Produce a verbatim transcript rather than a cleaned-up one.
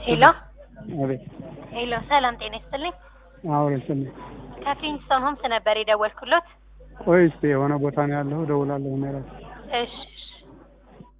ሄሎ አቤት። ሄሎ፣ ሰላም ጤና ይስጥልኝ። አሁን ስልኝ ከኪንግስቶን ሆምስ ነበር የደወልኩሎት። ቆይ እስኪ የሆነ ቦታ ነው ያለው፣ እደውላለሁ። ነው እራሱ እሺ